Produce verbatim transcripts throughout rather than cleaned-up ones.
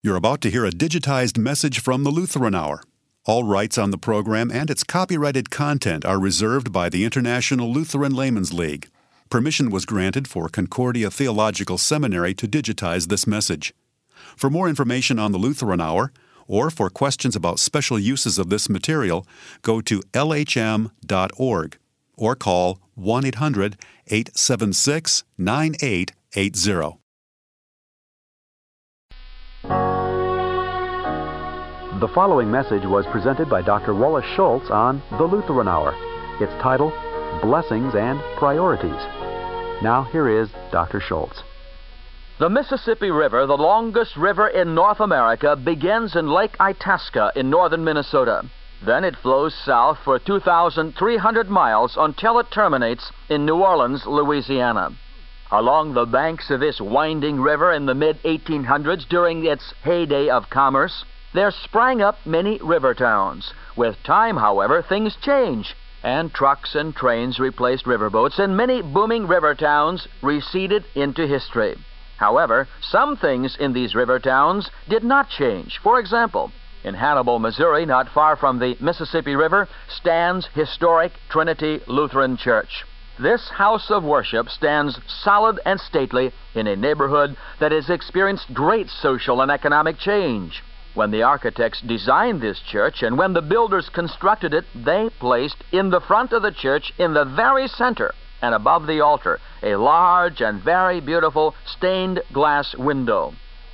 You're about to hear a digitized message from the Lutheran Hour. All rights on the program and its copyrighted content are reserved by the International Lutheran Laymen's League. Permission was granted for Concordia Theological Seminary to digitize this message. For more information on the Lutheran Hour, or for questions about special uses of this material, go to L H M dot org or call one eight hundred, eight seven six, nine eight eight zero. The following message was presented by Doctor Wallace Schultz on The Lutheran Hour. Its title, Blessings and Priorities. Now here is Doctor Schultz. The Mississippi River, the longest river in North America, begins in Lake Itasca in northern Minnesota. Then it flows south for two thousand three hundred miles until it terminates in New Orleans, Louisiana. Along the banks of this winding river in the mid eighteen hundreds, during its heyday of commerce, there sprang up many river towns. With time, however, things change, and trucks and trains replaced riverboats, and many booming river towns receded into history. However, some things in these river towns did not change. For example, in Hannibal, Missouri, not far from the Mississippi River, stands historic Trinity Lutheran Church. This house of worship stands solid and stately in a neighborhood that has experienced great social and economic change. When the architects designed this church and when the builders constructed it, they placed in the front of the church, in the very center and above the altar, a large and very beautiful stained glass window.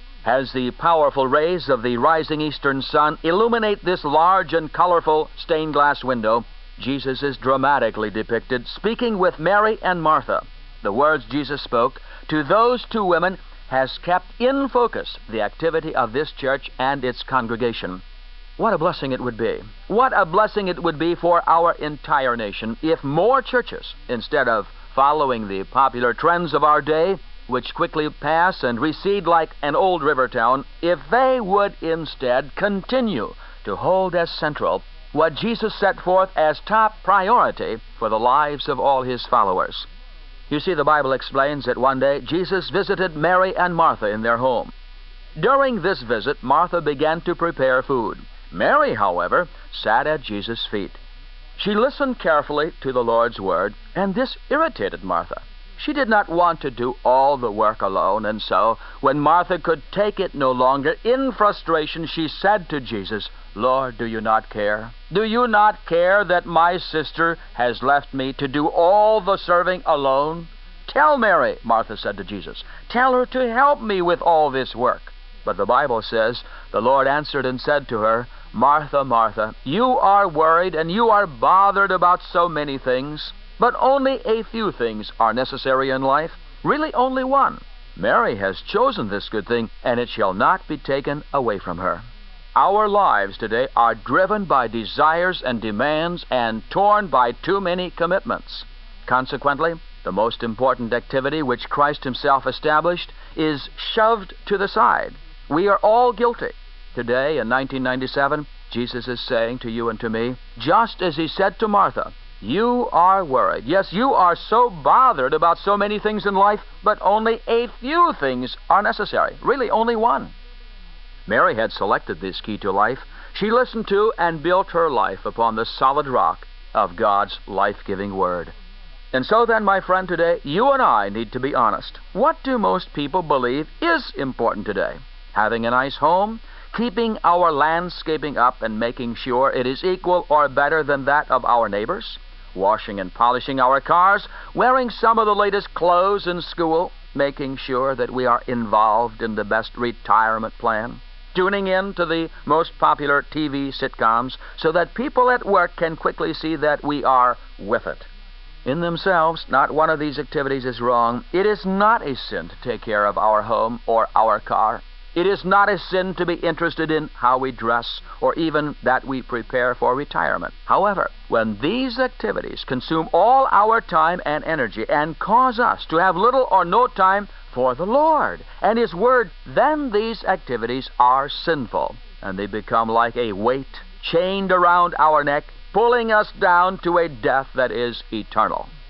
As the powerful rays of the rising eastern sun illuminate this large and colorful stained glass window, Jesus is dramatically depicted speaking with Mary and Martha. The words Jesus spoke to those two women has kept in focus the activity of this church and its congregation. What a blessing it would be. What a blessing it would be for our entire nation if more churches, instead of following the popular trends of our day, which quickly pass and recede like an old river town, if they would instead continue to hold as central what Jesus set forth as top priority for the lives of all his followers. You see, the Bible explains that one day Jesus visited Mary and Martha in their home. During this visit, Martha began to prepare food. Mary, however, sat at Jesus' feet. She listened carefully to the Lord's word, and this irritated Martha. She did not want to do all the work alone, and so, when Martha could take it no longer, in frustration she said to Jesus, "Lord, do you not care? Do you not care that my sister has left me to do all the serving alone? Tell Mary," Martha said to Jesus, "tell her to help me with all this work." But the Bible says, the Lord answered and said to her, "Martha, Martha, you are worried and you are bothered about so many things, but only a few things are necessary in life, really only one. Mary has chosen this good thing, and it shall not be taken away from her." Our lives today are driven by desires and demands and torn by too many commitments. Consequently, the most important activity which Christ himself established is shoved to the side. We are all guilty. Today, in nineteen ninety-seven, Jesus is saying to you and to me, just as he said to Martha, you are worried. Yes, you are so bothered about so many things in life, but only a few things are necessary. Really, only one. Mary had selected this key to life. She listened to and built her life upon the solid rock of God's life-giving word. And so then, my friend, today, you and I need to be honest. What do most people believe is important today? Having a nice home? Keeping our landscaping up and making sure it is equal or better than that of our neighbors? Washing and polishing our cars? Wearing some of the latest clothes in school? Making sure that we are involved in the best retirement plan? Tuning in to the most popular T V sitcoms so that people at work can quickly see that we are with it? In themselves, not one of these activities is wrong. It is not a sin to take care of our home or our car. It is not a sin to be interested in how we dress or even that we prepare for retirement. However, when these activities consume all our time and energy and cause us to have little or no time for the Lord and his word, then these activities are sinful, and they become like a weight chained around our neck, pulling us down to a death that is eternal.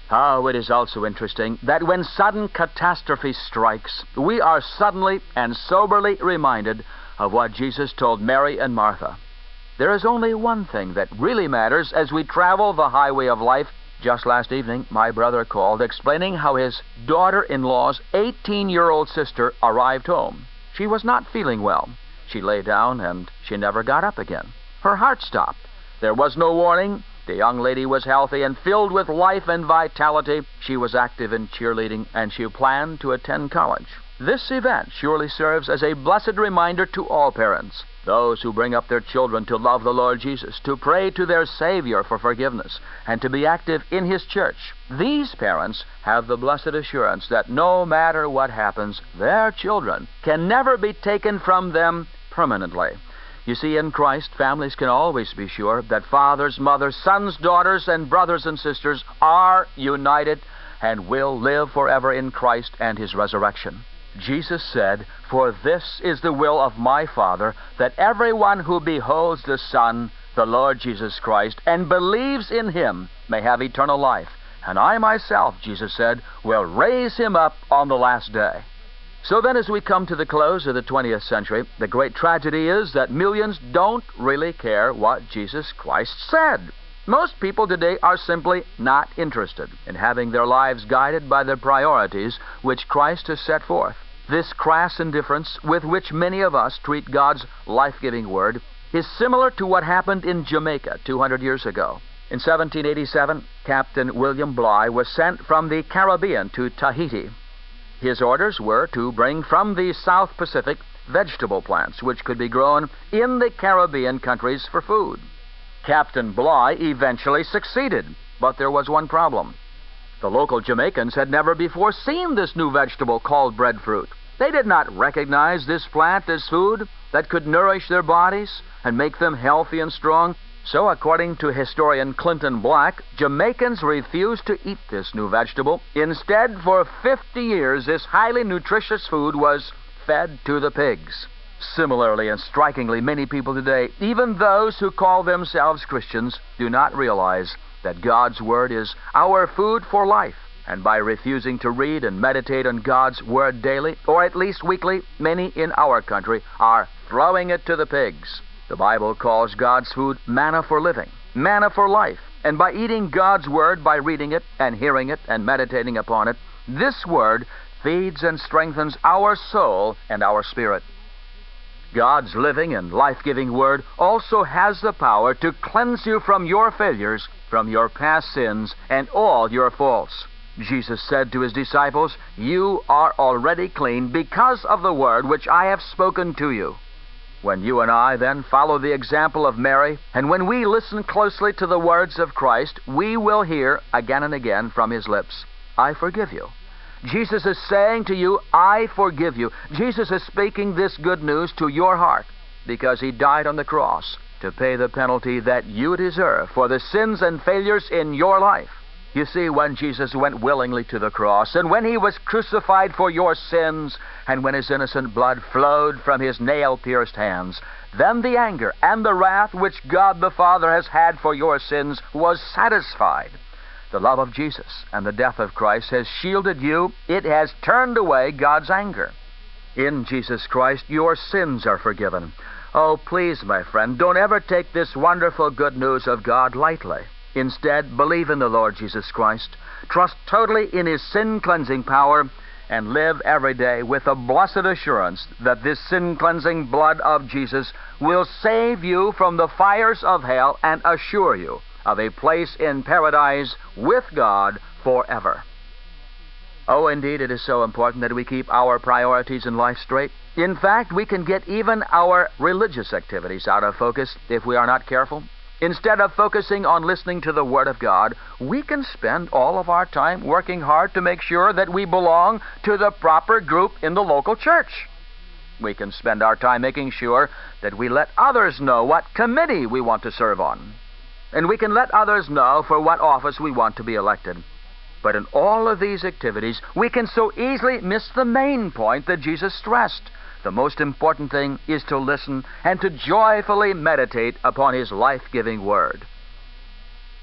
Oh, it is also interesting that when sudden catastrophe strikes, we are suddenly and soberly reminded of what Jesus told Mary and Martha. There is only one thing that really matters as we travel the highway of life. Just last evening, my brother called explaining how his daughter-in-law's eighteen-year-old sister arrived home. She was not feeling well. She lay down and she never got up again. Her heart stopped. There was no warning. The young lady was healthy and filled with life and vitality. She was active in cheerleading, and she planned to attend college. This event surely serves as a blessed reminder to all parents, those who bring up their children to love the Lord Jesus, to pray to their Savior for forgiveness, and to be active in His church. These parents have the blessed assurance that no matter what happens, their children can never be taken from them permanently. You see, in Christ, families can always be sure that fathers, mothers, sons, daughters, and brothers and sisters are united and will live forever in Christ and His resurrection. Jesus said, "For this is the will of my Father, that everyone who beholds the Son, the Lord Jesus Christ, and believes in Him may have eternal life. And I myself," Jesus said, "will raise him up on the last day." So then, as we come to the close of the twentieth century, the great tragedy is that millions don't really care what Jesus Christ said. Most people today are simply not interested in having their lives guided by the priorities which Christ has set forth. This crass indifference with which many of us treat God's life-giving Word is similar to what happened in Jamaica two hundred years ago. In seventeen eighty-seven, Captain William Bligh was sent from the Caribbean to Tahiti. His orders were to bring from the South Pacific vegetable plants which could be grown in the Caribbean countries for food. Captain Bligh eventually succeeded, but there was one problem. The local Jamaicans had never before seen this new vegetable called breadfruit. They did not recognize this plant as food that could nourish their bodies and make them healthy and strong. So, according to historian Clinton Black, Jamaicans refused to eat this new vegetable. Instead, for fifty years, this highly nutritious food was fed to the pigs. Similarly and strikingly, many people today, even those who call themselves Christians, do not realize that God's Word is our food for life. And by refusing to read and meditate on God's Word daily, or at least weekly, many in our country are throwing it to the pigs. The Bible calls God's food manna for living, manna for life. And by eating God's Word, by reading it and hearing it and meditating upon it, this Word feeds and strengthens our soul and our spirit. God's living and life-giving Word also has the power to cleanse you from your failures, from your past sins, and all your faults. Jesus said to His disciples, "You are already clean because of the Word which I have spoken to you." When you and I then follow the example of Mary, and when we listen closely to the words of Christ, we will hear again and again from His lips, "I forgive you." Jesus is saying to you, "I forgive you." Jesus is speaking this good news to your heart because He died on the cross to pay the penalty that you deserve for the sins and failures in your life. You see, when Jesus went willingly to the cross, and when He was crucified for your sins, and when His innocent blood flowed from His nail-pierced hands, then the anger and the wrath which God the Father has had for your sins was satisfied. The love of Jesus and the death of Christ has shielded you. It has turned away God's anger. In Jesus Christ, your sins are forgiven. Oh, please, my friend, don't ever take this wonderful good news of God lightly. Instead, believe in the Lord Jesus Christ, trust totally in His sin-cleansing power, and live every day with a blessed assurance that this sin-cleansing blood of Jesus will save you from the fires of hell and assure you of a place in paradise with God forever. Oh, indeed, it is so important that we keep our priorities in life straight. In fact, we can get even our religious activities out of focus if we are not careful. Instead of focusing on listening to the Word of God, we can spend all of our time working hard to make sure that we belong to the proper group in the local church. We can spend our time making sure that we let others know what committee we want to serve on. And we can let others know for what office we want to be elected. But in all of these activities, we can so easily miss the main point that Jesus stressed. The most important thing is to listen and to joyfully meditate upon His life-giving Word.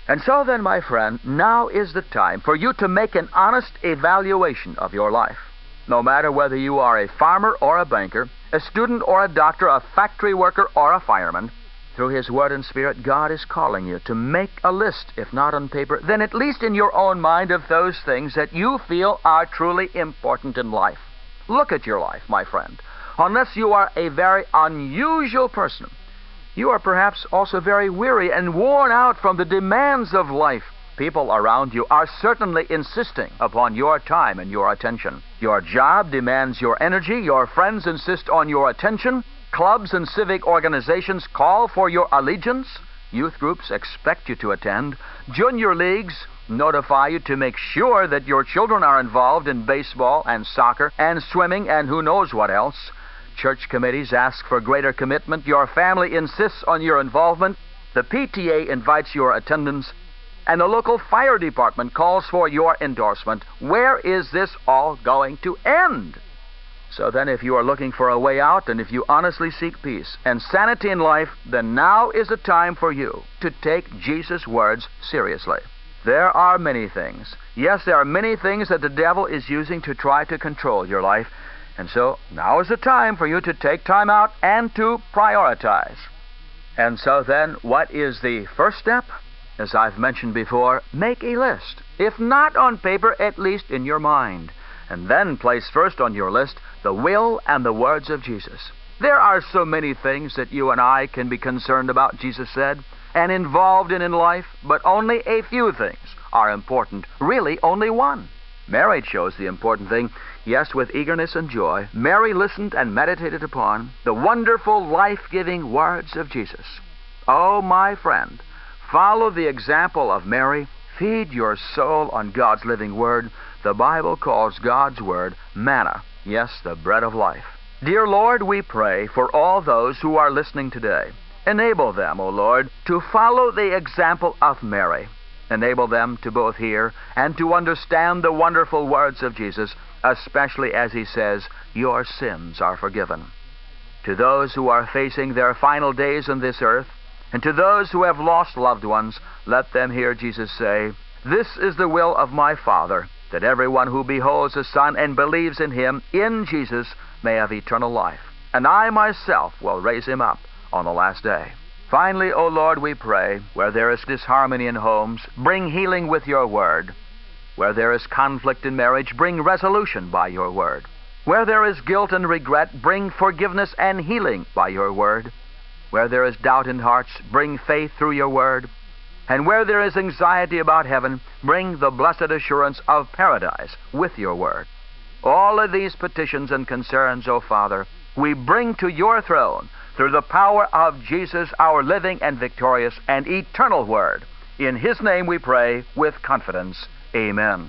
And so then, my friend, now is the time for you to make an honest evaluation of your life. No matter whether you are a farmer or a banker, a student or a doctor, a factory worker or a fireman, through His Word and Spirit, God is calling you to make a list, if not on paper, then at least in your own mind, of those things that you feel are truly important in life. Look at your life, my friend. Unless you are a very unusual person, you are perhaps also very weary and worn out from the demands of life. People around you are certainly insisting upon your time and your attention. Your job demands your energy. Your friends insist on your attention. Clubs and civic organizations call for your allegiance. Youth groups expect you to attend. Junior leagues notify you to make sure that your children are involved in baseball and soccer and swimming and who knows what else. Church committees ask for greater commitment. Your family insists on your involvement. The P T A invites your attendance. And the local fire department calls for your endorsement. Where is this all going to end? So then, if you are looking for a way out, and if you honestly seek peace and sanity in life, then now is the time for you to take Jesus' words seriously. There are many things. Yes, there are many things that the devil is using to try to control your life. And so now is the time for you to take time out and to prioritize. And so then, what is the first step? As I've mentioned before, make a list. If not on paper, at least in your mind. And then place first on your list the will and the words of Jesus. There are so many things that you and I can be concerned about, Jesus said, and involved in in life, but only a few things are important. Really, only one. Mary chose the important thing. Yes, with eagerness and joy, Mary listened and meditated upon the wonderful, life-giving words of Jesus. Oh, my friend, follow the example of Mary. Feed your soul on God's living Word. The Bible calls God's Word manna. Yes, the bread of life. Dear Lord, we pray for all those who are listening today. Enable them, O Lord, to follow the example of Mary. Enable them to both hear and to understand the wonderful words of Jesus, especially as He says, your sins are forgiven. To those who are facing their final days on this earth, and to those who have lost loved ones, let them hear Jesus say, this is the will of my Father, that everyone who beholds the Son and believes in Him, in Jesus, may have eternal life. And I myself will raise him up on the last day. Finally, O Lord, we pray, where there is disharmony in homes, bring healing with your word. Where there is conflict in marriage, bring resolution by your word. Where there is guilt and regret, bring forgiveness and healing by your word. Where there is doubt in hearts, bring faith through your word. And where there is anxiety about heaven, bring the blessed assurance of paradise with your word. All of these petitions and concerns, O Father, we bring to your throne through the power of Jesus, our living and victorious and eternal word. In His name we pray with confidence. Amen.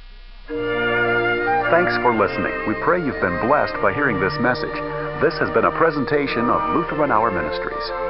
Thanks for listening. We pray you've been blessed by hearing this message. This has been a presentation of Lutheran Hour Ministries.